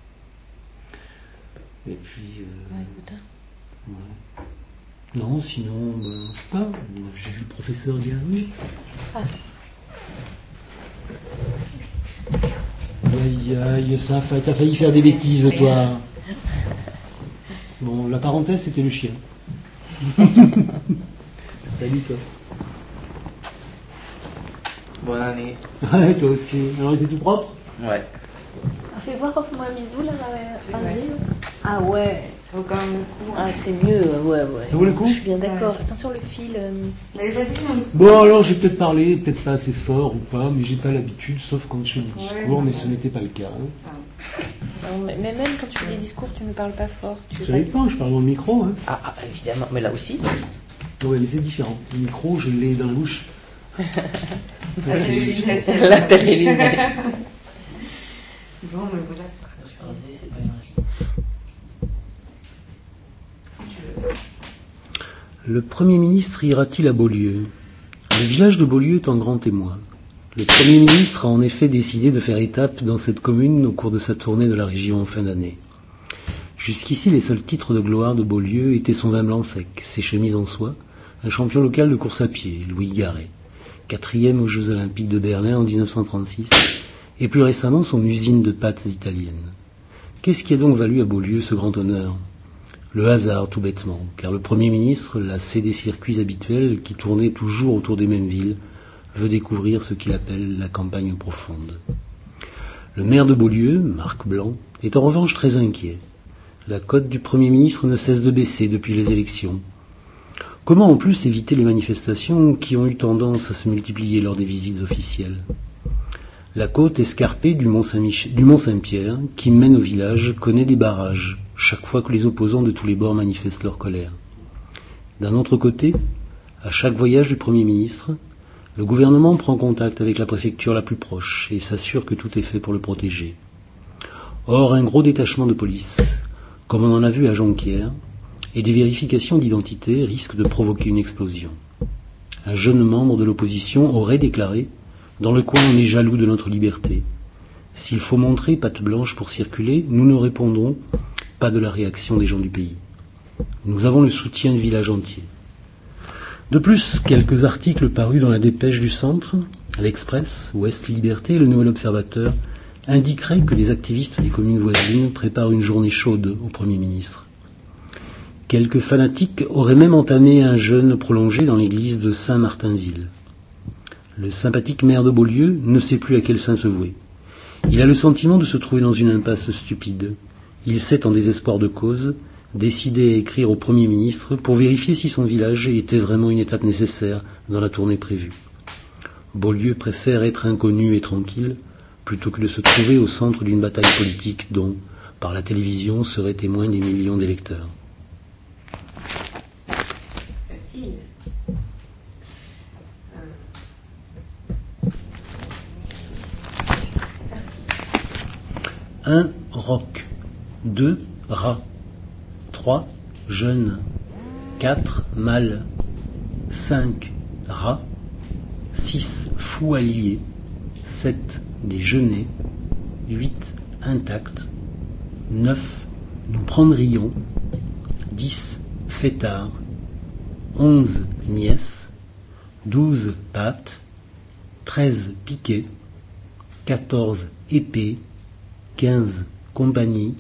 Et puis. Euh, ouais, écoute. Ouais. Non, sinon, ben, je sais pas. J'ai vu le professeur dernier. Ah. Aïe aïe, ça, t'as failli faire des bêtises, toi. Bon, la parenthèse, c'était le chien. Salut, toi. Bonne année. Ouais, toi aussi. Alors, il était tout propre? Ouais. Fais voir, offre-moi un bisou, là, à Zéo. Ah ouais. Ça vaut quand même le coup. Ah, c'est mieux, ouais, ouais. Ça vaut le coup ? Je suis bien d'accord. Ouais. Attention, le fil. euh, Mais vas-y, non, mais- Bon, alors j'ai peut-être parlé, peut-être pas assez fort ou pas, mais j'ai pas l'habitude, sauf quand je fais des discours, Ouais, mais ouais. ce n'était pas le cas. hein. non, mais, mais même quand tu fais des discours, tu ne parles pas fort. Tu Ça fais pas- dépend, je parle dans le micro. Hein. Ah, ah, évidemment, mais là aussi. Ouais, mais c'est différent. Le micro, je l'ai dans la bouche. Ah, j'ai eu une lunette, c'est Là, t'as les lunettes. Bon, mais voilà. Le Premier ministre ira-t-il à Beaulieu ? Le village de Beaulieu est en grand témoin. Le Premier ministre a en effet décidé de faire étape dans cette commune au cours de sa tournée de la région en fin d'année. Jusqu'ici, les seuls titres de gloire de Beaulieu étaient son vin blanc sec, ses chemises en soie, un champion local de course à pied, Louis Garret, quatrième aux Jeux Olympiques de Berlin en dix-neuf cent trente-six, et plus récemment son usine de pâtes italiennes. Qu'est-ce qui a donc valu à Beaulieu ce grand honneur ? Le hasard, tout bêtement, car le Premier ministre, lassé des circuits habituels qui tournaient toujours autour des mêmes villes, veut découvrir ce qu'il appelle la campagne profonde. Le maire de Beaulieu, Marc Blanc, est en revanche très inquiet. La cote du Premier ministre ne cesse de baisser depuis les élections. Comment en plus éviter les manifestations qui ont eu tendance à se multiplier lors des visites officielles ? La côte escarpée du Mont Saint-Mich- du Mont Saint-Pierre, qui mène au village, connaît des barrages, chaque fois que les opposants de tous les bords manifestent leur colère. D'un autre côté, à chaque voyage du Premier ministre, le gouvernement prend contact avec la préfecture la plus proche et s'assure que tout est fait pour le protéger. Or, un gros détachement de police, comme on en a vu à Jonquière, et des vérifications d'identité risquent de provoquer une explosion. Un jeune membre de l'opposition aurait déclaré « Dans le coin, on est jaloux de notre liberté. S'il faut montrer patte blanche pour circuler, nous ne répondrons pas de la réaction des gens du pays. Nous avons le soutien du village entier. » De plus, quelques articles parus dans la dépêche du centre, l'Express, Ouest Liberté et le Nouvel Observateur indiqueraient que les activistes des communes voisines préparent une journée chaude au Premier ministre. Quelques fanatiques auraient même entamé un jeûne prolongé dans l'église de Saint-Martinville. Le sympathique maire de Beaulieu ne sait plus à quel saint se vouer. Il a le sentiment de se trouver dans une impasse stupide. Il s'est, en désespoir de cause, décidé à écrire au Premier ministre pour vérifier si son village était vraiment une étape nécessaire dans la tournée prévue. Beaulieu préfère être inconnu et tranquille plutôt que de se trouver au centre d'une bataille politique dont, par la télévision, seraient témoins des millions d'électeurs. Facile. un roc, deux rats, trois jeunes, quatre mâles, cinq rats, six fous alliés, sept déjeuners, huit intacts, neuf nous prendrions, dix fêtards, onze nièces, douze pâtes, treize piquets, quatorze épées, quinze compagnies,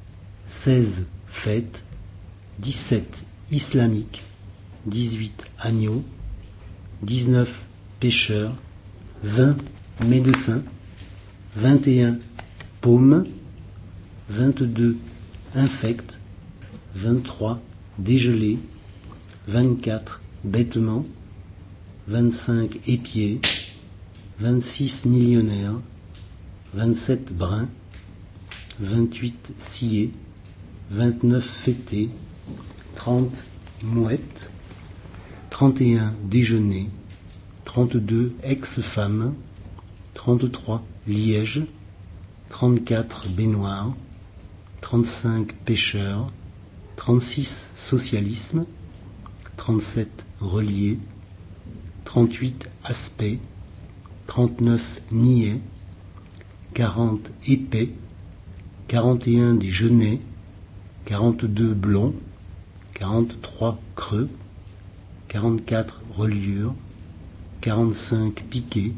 seize fêtes, dix-sept islamiques, dix-huit agneaux, dix-neuf pêcheurs, vingt médecins, vingt et un paumes, vingt-deux infects, vingt-trois dégelés, vingt-quatre bêtements, vingt-cinq épiers, vingt-six millionnaires, vingt-sept bruns, vingt-huit sciés, vingt-neuf fêtés, trente mouettes, trente et un déjeuners, trente-deux ex-femmes, trente-trois lièges, trente-quatre baignoires, trente-cinq pêcheurs, trente-six socialisme, trente-sept reliés, trente-huit aspects, trente-neuf niais, quarante épais, quarante et un des genêts, quarante-deux blonds, quarante-trois creux, quarante-quatre reliures, quarante-cinq piquets,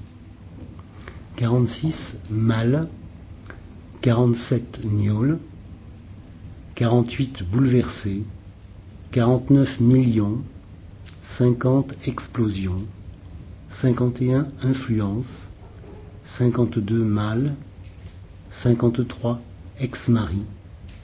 quarante-six mâles, quarante-sept gnôles, quarante-huit bouleversés, quarante-neuf millions, cinquante explosions, cinquante et un influences, cinquante-deux mâles, cinquante-trois ex-maris,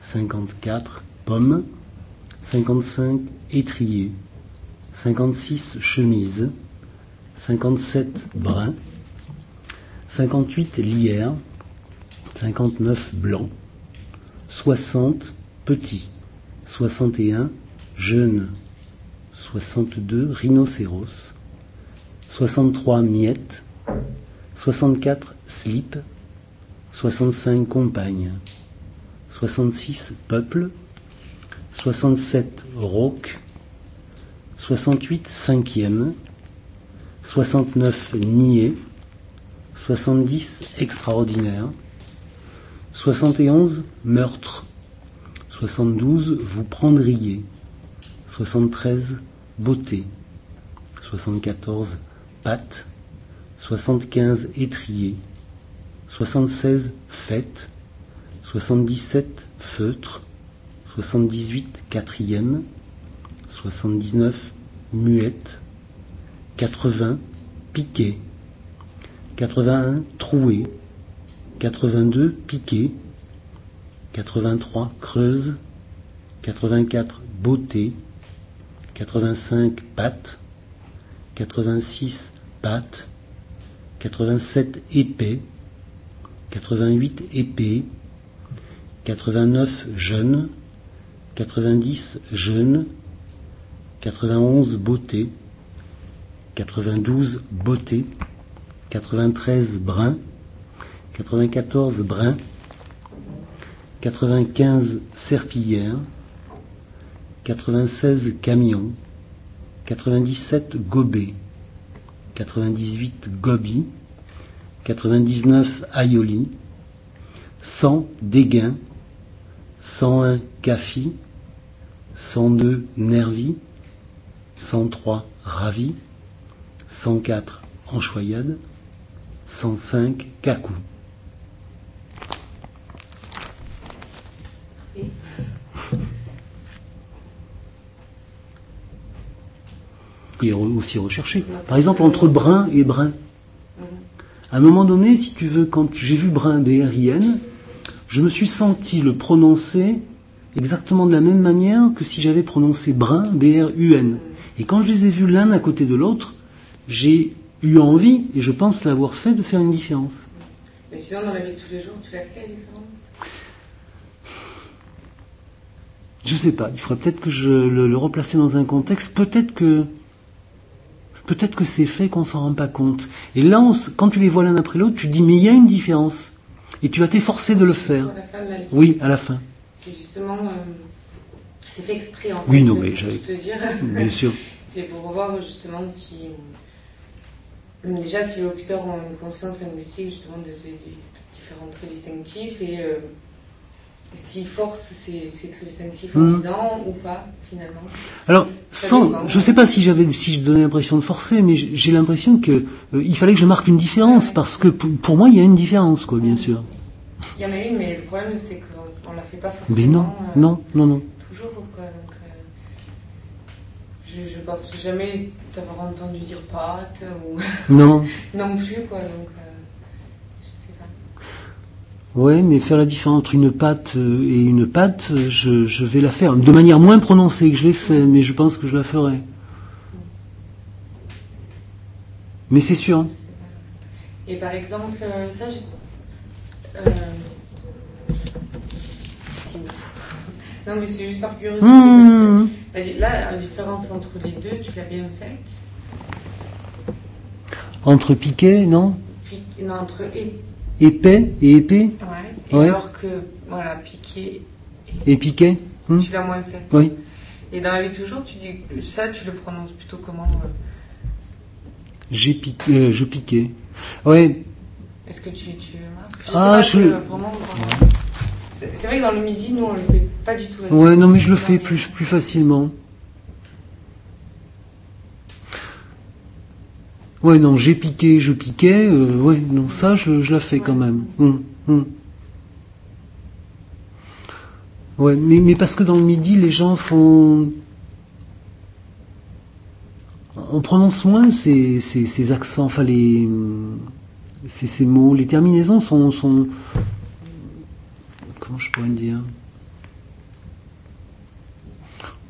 cinquante-quatre pommes, cinquante-cinq étriers, cinquante-six chemises, cinquante-sept bruns, cinquante-huit lierres, cinquante-neuf blancs, soixante petits, soixante et un jeunes, soixante-deux rhinocéros, soixante-trois miettes, soixante-quatre slips, soixante-cinq compagnes, soixante-six peuples, soixante-sept rauques, soixante-huit cinquièmes, soixante-neuf niais, soixante-dix extraordinaires, soixante et onze meurtres, soixante-douze vous prendriez, soixante-treize beautés, soixante-quatorze pâtes, soixante-quinze étriers, soixante-seize fêtes, soixante-dix-sept feutres, soixante-dix-huit quatrièmes, soixante-dix-neuf muettes, quatre-vingts piquets, quatre-vingt-un troués, quatre-vingt-deux piquets, quatre-vingt-trois creuses, quatre-vingt-quatre beautés, quatre-vingt-cinq pattes, quatre-vingt-six pattes, quatre-vingt-sept épées, quatre-vingt-huit épées, quatre-vingt-neuf jeunes, quatre-vingt-dix jeunes, quatre-vingt-onze beautés, quatre-vingt-douze beautés, quatre-vingt-treize bruns, quatre-vingt-quatorze bruns, quatre-vingt-quinze serpillères, quatre-vingt-seize camions, quatre-vingt-dix-sept gobets, quatre-vingt-dix-huit gobies, quatre-vingt-dix-neuf aïolis, cent dégains, cent un cafis, cent deux nervis, cent trois ravis, cent quatre enchoyades, cent cinq cacous. Et aussi recherché. Par exemple, entre brun et brun. À un moment donné, si tu veux, quand j'ai vu brun, B R I N, je me suis senti le prononcer exactement de la même manière que si j'avais prononcé brun, B R U N. Et quand je les ai vus l'un à côté de l'autre, j'ai eu envie, et je pense l'avoir fait, de faire une différence. Mais sinon, dans la vie de tous les jours, tu l'as fait la différence? Je sais pas, il faudrait peut-être que je le, le replacer dans un contexte, peut-être que peut-être que c'est fait qu'on s'en rend pas compte. Et là, on, quand tu les vois l'un après l'autre, tu te dis, mais il y a une différence. Et tu vas t'efforcer de le faire. À la fin de la liste. Oui, à la fin. C'est justement... Euh, c'est fait exprès, en fait. Oui, non, mais j'avais... te dire. Bien sûr. C'est pour voir, justement, si... Déjà, si les locuteurs ont une conscience linguistique, justement, de ces différents traits distinctifs, et... Euh, s'ils forcent ces, ces traits distinctifs en mmh. disant ou pas, finalement. Alors, sans, je ne sais pas si j'avais, si je donnais l'impression de forcer, mais j'ai l'impression que euh, il fallait que je marque une différence, parce que pour, pour moi, il y a une différence, quoi, bien sûr. Il y en a une, mais le problème, c'est qu'on ne la fait pas forcément. Mais non, euh, non, non, non. Toujours, quoi. Donc, euh, je ne pense jamais t'avoir entendu dire pâte, ou... Non. non plus, quoi, donc... Euh, Oui, mais faire la différence entre une pâte et une pâte, je, je vais la faire de manière moins prononcée que je l'ai fait, mais je pense que je la ferai. Mais c'est sûr. Hein. Et par exemple, ça, je... Euh... Non, mais c'est juste par curiosité. Mmh. Là, la différence entre les deux, tu l'as bien faite. Entre piquet, non Pique... Non, entre... Épais et épais. Ouais. Et ouais. Alors que, voilà, piqué. Et, et piqué. Hmm. Tu l'as moins fait. Oui. Et dans la vie de toujours, tu dis ça, tu le prononces plutôt comment euh... J'ai piqué, euh, je piquais. Ouais. Est-ce que tu, tu marques? Je Ah, sais pas, je. Que, vraiment, vraiment... C'est vrai que dans le midi, nous, on le fait pas du tout. Ouais, non, mais je le fais plus, plus facilement. Ouais, non, j'ai piqué, je piquais, euh, ouais, non, ça, je, je la fais ouais. quand même. Hum, hum. Ouais, mais, mais parce que dans le midi, les gens font... On prononce moins ces, ces, ces accents, enfin, les... Ces, ces mots, les terminaisons sont, sont... Comment je pourrais dire ?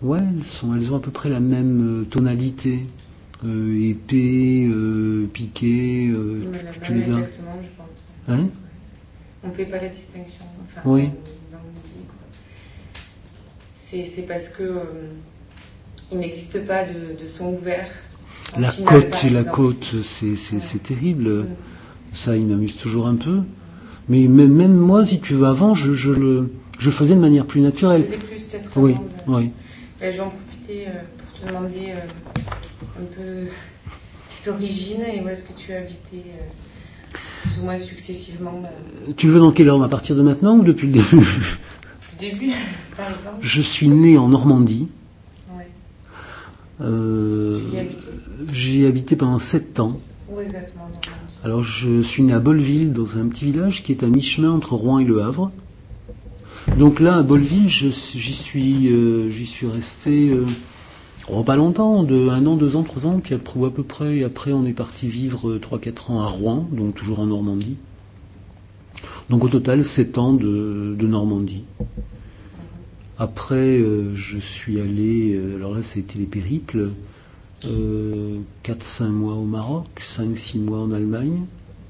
Ouais, elles, sont, elles ont à peu près la même euh, tonalité. Euh, épée, euh, piqué, euh, tu les as. Exactement, je pense. Hein? On ne fait pas la distinction. Enfin, oui. Dans, dans le midi, quoi. C'est, c'est parce que euh, il n'existe pas de, de son ouvert. La finale, côte, c'est la côte, c'est, c'est, ouais. c'est terrible. Mm. Ça, il m'amuse toujours un peu. Mais même, même moi, si tu veux, avant, je, je le je faisais de manière plus naturelle. Je faisais plus peut-être oui, avant de... oui. Ben, j'en profitais euh, pour te demander euh, un peu tes origines et où est-ce que tu as habité euh, plus ou moins successivement. Euh... Tu veux dans quelle ordre? À partir de maintenant ou depuis le début? Depuis le début, par exemple. Je suis né en Normandie. Ouais. Euh, tu y as habité? J'ai habité pendant sept ans. Où exactement en Normandie? Alors, je suis né à Bolleville, dans un petit village qui est à mi-chemin entre Rouen et Le Havre. Donc là, à Bolleville, je, j'y suis, euh, j'y suis resté euh, oh, pas longtemps, de un an, deux ans, trois ans, puis après, ou à peu près. Et après, on est parti vivre trois, quatre ans à Rouen, donc toujours en Normandie. Donc au total, sept ans de, de Normandie. Après, euh, je suis allé, euh, alors là, ça a été les périples. Euh, quatre cinq mois au Maroc, cinq six mois en Allemagne,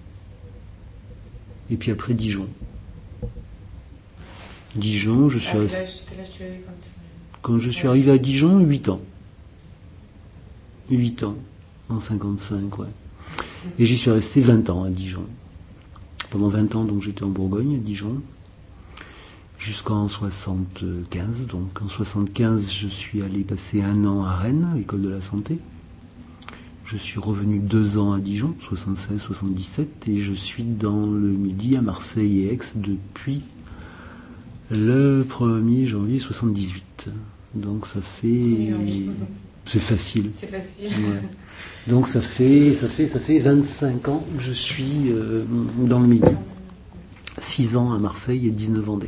et puis après Dijon. Dijon, je suis ah, resté... Quel âge tu avais quand tu... Quand je suis arrivé à Dijon, huit ans. huit ans, en cinquante-cinq, ouais. Et j'y suis resté vingt ans à Dijon. Pendant vingt ans, donc j'étais en Bourgogne, à Dijon, jusqu'en soixante-quinze. Donc en soixante-quinze, je suis allé passer un an à Rennes, à l'école de la santé. Je suis revenu deux ans à Dijon, soixante-seize soixante-dix-sept, et je suis dans le Midi à Marseille et Aix depuis le premier janvier soixante-dix-huit. Donc ça fait... Oui, c'est facile. C'est facile. Ouais. Donc ça fait, ça fait, ça fait vingt-cinq ans que je suis euh, dans le Midi. six ans à Marseille et dix-neuf ans d'Aix.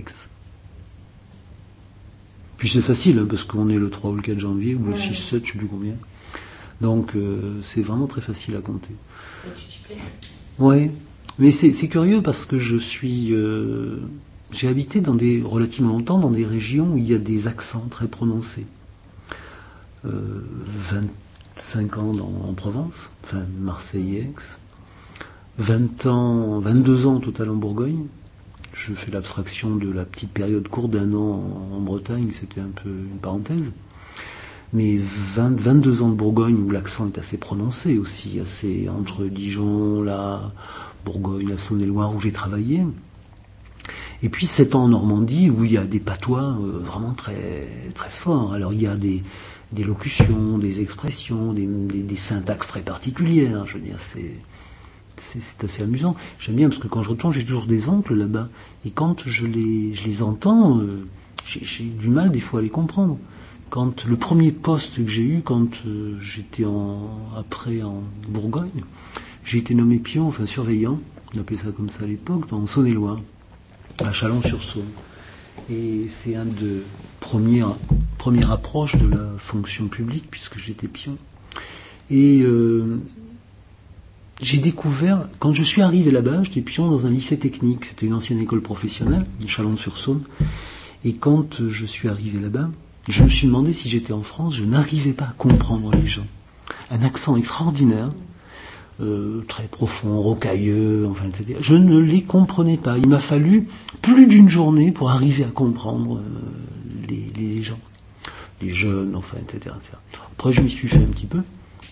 Puis c'est facile, hein, parce qu'on est le trois ou le quatre janvier, ou le ouais. six sept, je ne sais plus combien. Donc euh, c'est vraiment très facile à compter. Et tu t'y plais? Oui, mais c'est, c'est curieux parce que je suis... Euh, j'ai habité dans des, relativement longtemps dans des régions où il y a des accents très prononcés. Euh, vingt-cinq ans dans, en Provence, enfin Marseille et Aix. vingt ans, vingt-deux ans au total en Bourgogne. Je fais l'abstraction de la petite période courte d'un an en, en Bretagne, c'était un peu une parenthèse. Mais vingt, vingt-deux ans de Bourgogne où l'accent est assez prononcé aussi, assez entre Dijon, la Bourgogne, la Saône-et-Loire où j'ai travaillé. Et puis sept ans en Normandie où il y a des patois euh, vraiment très, très forts. Alors il y a des, des locutions, des expressions, des, des, des syntaxes très particulières. Je veux dire, c'est... C'est, c'est assez amusant. J'aime bien parce que quand je retourne, j'ai toujours des oncles là-bas. Et quand je les, je les entends, euh, j'ai, j'ai du mal des fois à les comprendre. Quand le premier poste que j'ai eu, quand euh, j'étais en, après en Bourgogne, j'ai été nommé pion, enfin surveillant, on appelait ça comme ça à l'époque, dans Saône-et-Loire, à Chalon-sur-Saône. Et c'est un de premières première approche de la fonction publique, puisque j'étais pion. Et... Euh, j'ai découvert, quand je suis arrivé là-bas, j'étais pion dans un lycée technique, c'était une ancienne école professionnelle, Chalon-sur-Saône, et quand je suis arrivé là-bas, je me suis demandé si j'étais en France, je n'arrivais pas à comprendre les gens. Un accent extraordinaire, euh, très profond, rocailleux, enfin, et cetera. Je ne les comprenais pas. Il m'a fallu plus d'une journée pour arriver à comprendre euh, les, les gens, les jeunes, enfin, et cetera, et cetera. Après, je m'y suis fait un petit peu.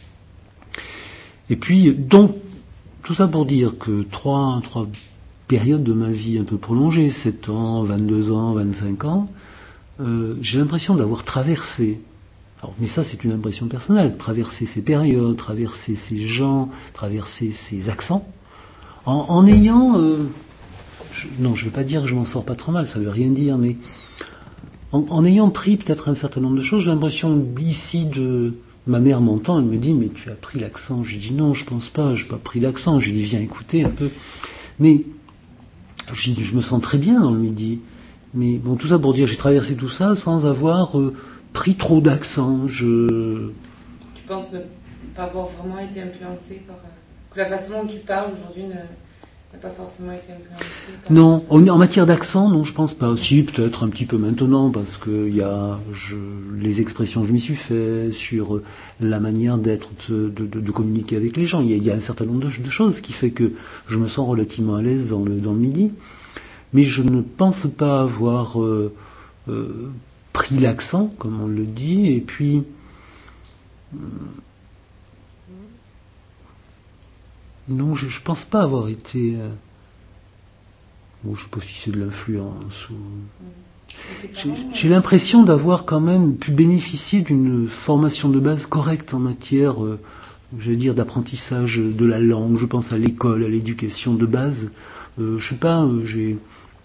Et puis, donc, tout ça pour dire que trois, trois périodes de ma vie un peu prolongées, sept ans, vingt-deux ans, vingt-cinq ans, euh, j'ai l'impression d'avoir traversé, alors, mais ça c'est une impression personnelle, traverser ces périodes, traverser ces gens, traverser ces accents, en, en ayant, euh, je, non je ne vais pas dire que je m'en sors pas trop mal, ça ne veut rien dire, mais en, en ayant pris peut-être un certain nombre de choses, j'ai l'impression ici de... Ma mère m'entend, elle me dit, mais tu as pris l'accent. Je dis, non, je pense pas, je n'ai pas pris l'accent. Je lui dis, viens écouter un peu. Mais, je, dis, je me sens très bien dans le Midi. Mais bon, tout ça pour dire, j'ai traversé tout ça sans avoir euh, pris trop d'accent. Je... Tu penses ne pas avoir vraiment été influencé par... Euh, que la façon dont tu parles aujourd'hui ne, n'a pas forcément été influencé. Non, en, en matière d'accent, non, je pense pas. Si, peut-être un petit peu maintenant, parce que il y a je, les expressions que je m'y suis fait sur la manière d'être, de, de, de communiquer avec les gens. Il y a, il y a un certain nombre de, de choses qui fait que je me sens relativement à l'aise dans le, dans le midi. Mais je ne pense pas avoir euh, euh, pris l'accent, comme on le dit, et puis euh, non, je ne pense pas avoir été. Euh, bon, je ne sais pas si c'est de l'influence ou. J'ai, j'ai l'impression d'avoir quand même pu bénéficier d'une formation de base correcte en matière, euh, j'allais dire, d'apprentissage de la langue. Je pense à l'école, à l'éducation de base. Euh, je sais pas, euh, j'ai.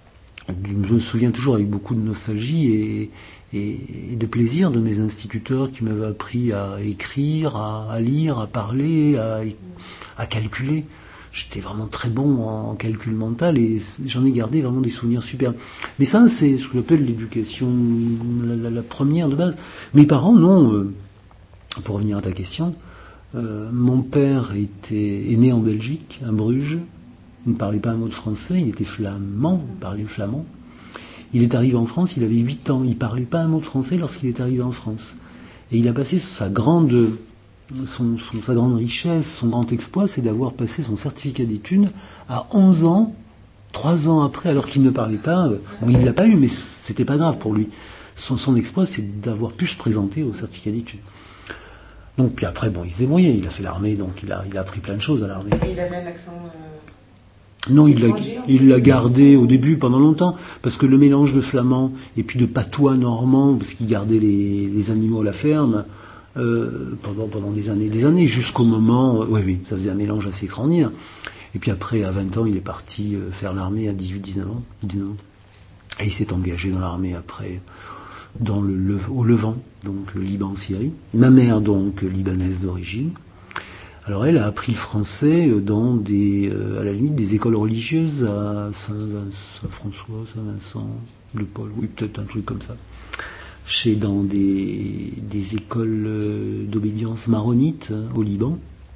Je me souviens toujours avec beaucoup de nostalgie et, et, et de plaisir de mes instituteurs qui m'avaient appris à écrire, à, à lire, à parler, à, à calculer. J'étais vraiment très bon en calcul mental et j'en ai gardé vraiment des souvenirs superbes. Mais ça, c'est ce que j'appelle l'éducation, la, la, la première de base. Mes parents, non. Euh, pour revenir à ta question, euh, mon père était, est né en Belgique, à Bruges. Il ne parlait pas un mot de français, il était flamand, il parlait le flamand. Il est arrivé en France, il avait huit ans, il ne parlait pas un mot de français lorsqu'il est arrivé en France. Et il a passé sa grande, son, son, sa grande richesse, son grand exploit, c'est d'avoir passé son certificat d'études à onze ans, trois ans après, alors qu'il ne parlait pas. Bon, il ne l'a pas eu, mais c'était pas grave pour lui. Son, son exploit, c'est d'avoir pu se présenter au certificat d'études. Donc, puis après, bon, il s'est débrouillé, il a fait l'armée, donc il a, il a appris plein de choses à l'armée. Et il avait un accent... Euh... Non, il l'a, il l'a gardé au début pendant longtemps, parce que le mélange de flamand et puis de patois normand, parce qu'il gardait les, les animaux à la ferme, euh, pendant, pendant des années des années, jusqu'au moment... Oui, oui, ça faisait un mélange assez extraordinaire. Et puis après, à vingt ans, il est parti faire l'armée à dix-huit dix-neuf ans. dix-neuf ans. Et il s'est engagé dans l'armée après, dans le, le, au Levant, donc Liban, Syrie. Ma mère, donc, libanaise d'origine. Alors elle a appris le français dans des, euh, à la limite, des écoles religieuses à Saint-François, Saint-Vincent, de Paul, oui, peut-être un truc comme ça. Chez, dans des, des écoles euh, d'obédience maronite hein, au Liban.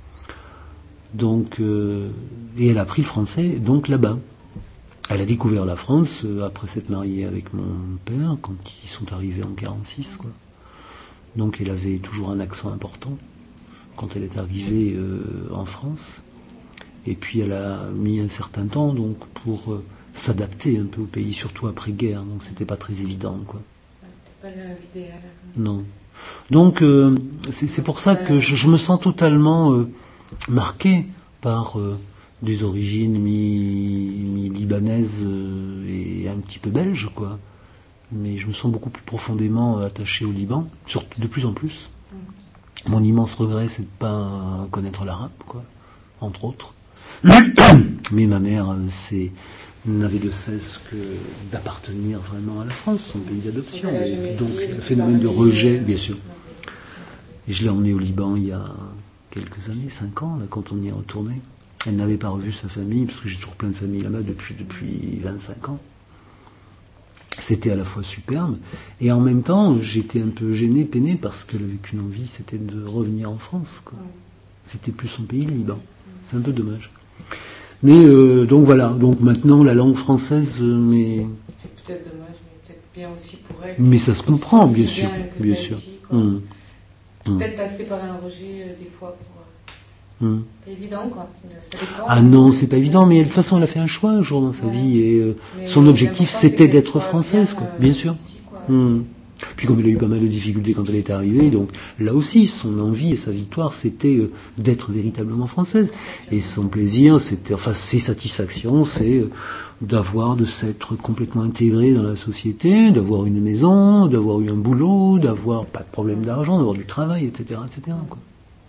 Donc, euh, et elle a appris le français donc là-bas. Elle a découvert la France euh, après s'être mariée avec mon père quand ils sont arrivés en quarante-six, quoi. Donc elle avait toujours un accent important quand elle est arrivée euh, en France. Et puis elle a mis un certain temps donc pour euh, s'adapter un peu au pays, surtout après-guerre. Donc c'était pas très évident, quoi. C'était pas l'idéal. Non. Donc euh, c'est, c'est pour ça que je, je me sens totalement euh, marqué par euh, des origines mi, mi-libanaises euh, et un petit peu belges, quoi. Mais je me sens beaucoup plus profondément attaché au Liban, surtout de plus en plus. Mm. Mon immense regret, c'est de ne pas connaître l'arabe, quoi, entre autres. Mais ma mère, c'est, n'avait de cesse que d'appartenir vraiment à la France, son pays d'adoption. Et donc, le phénomène de rejet, bien sûr. Et je l'ai emmenée au Liban il y a quelques années, cinq ans, là, quand on y est retourné. Elle n'avait pas revu sa famille, parce que j'ai toujours plein de familles là-bas depuis, depuis vingt-cinq ans. C'était à la fois superbe, et en même temps, j'étais un peu gêné, peiné, parce qu'elle avait qu'une envie, c'était de revenir en France, quoi. C'était plus son pays, le Liban. C'est un peu dommage. Mais, euh, donc voilà, donc maintenant, la langue française, euh, mais... C'est peut-être dommage, mais peut-être bien aussi pour elle. Mais ça se comprend, bien sûr, bien sûr. Mmh. Peut-être passer par un rejet, euh, des fois, pour... Mmh. C'est évident, quoi. Ça dépend. Ah non, c'est pas évident, mais de toute façon, elle a fait un choix un jour dans sa ouais. vie, et euh, son objectif, c'était d'être française, quoi. Bien, bien sûr. Ici, quoi. Mmh. Puis comme elle a eu pas mal de difficultés quand elle est arrivée, donc là aussi, son envie et sa victoire, c'était euh, d'être véritablement française. Et son plaisir, c'était, enfin, ses satisfactions, c'est euh, d'avoir, de s'être complètement intégrée dans la société, d'avoir une maison, d'avoir eu un boulot, d'avoir pas de problème d'argent, d'avoir du travail, et cetera, et cetera, quoi.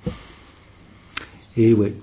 Et ouais.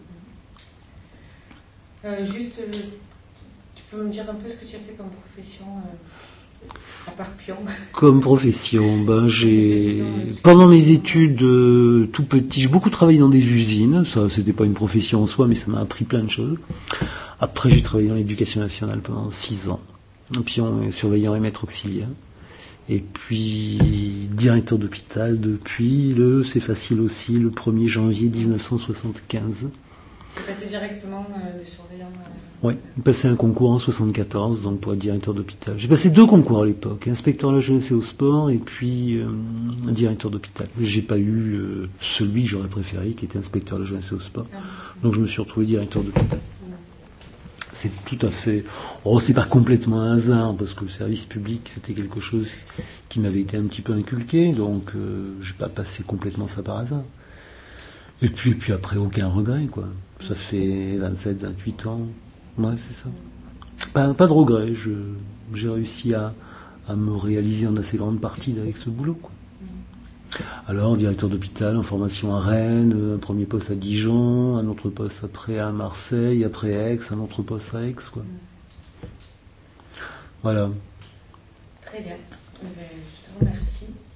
Euh, juste, euh, tu peux me dire un peu ce que tu as fait comme profession euh, à part pion? Comme profession, ben j'ai pendant mes études euh, tout petit, j'ai beaucoup travaillé dans des usines. Ça, c'était pas une profession en soi, mais ça m'a appris plein de choses. Après, j'ai travaillé dans l'éducation nationale pendant six ans, pion surveillant et maître auxiliaire. Et puis directeur d'hôpital depuis le, c'est facile aussi, le premier janvier dix-neuf cent soixante-quinze. Tu es passé directement euh, de surveillant euh... Oui, j'ai passé un concours en soixante-quatorze, donc pour être directeur d'hôpital. J'ai passé deux concours à l'époque, inspecteur à la jeunesse et au sport, et puis euh, directeur d'hôpital. J'ai pas eu euh, celui que j'aurais préféré, qui était inspecteur à la jeunesse et au sport. Donc je me suis retrouvé directeur d'hôpital. C'est tout à fait... Oh, c'est pas complètement un hasard, parce que le service public, c'était quelque chose qui m'avait été un petit peu inculqué, donc euh, j'ai pas passé complètement ça par hasard. Et puis, et puis après, aucun regret, quoi. Ça fait vingt-sept, vingt-huit ans. Ouais, c'est ça. Pas, pas de regret. Je, j'ai réussi à, à me réaliser en assez grande partie avec ce boulot, quoi. Alors, directeur d'hôpital, en formation à Rennes, un premier poste à Dijon, un autre poste après à Marseille, après Aix, un autre poste à Aix, quoi. Voilà. Très bien. Je te remercie.